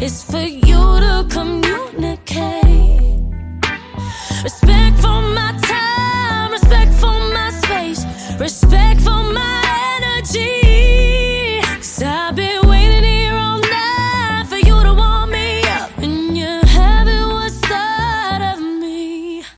is for you to communicate. Respect for my time, respect for my space, respect for my energy.